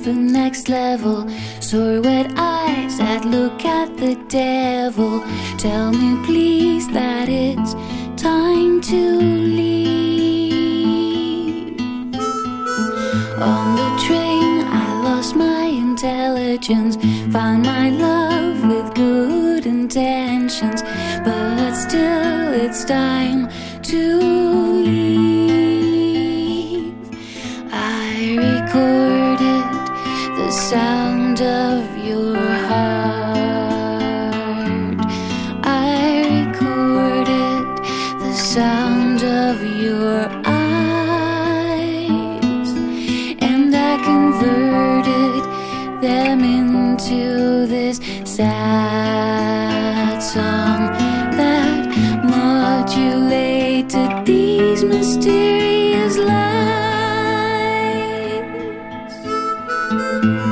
the next level. Sore wet eyes that look at the devil. Tell me please that it's time to leave. On the train I lost my intelligence, found my love with good intentions, but still it's time to leave. I recorded the sound of your heart. I recorded the sound of your eyes, and I converted them into this sad song that modulated these mysterious lights.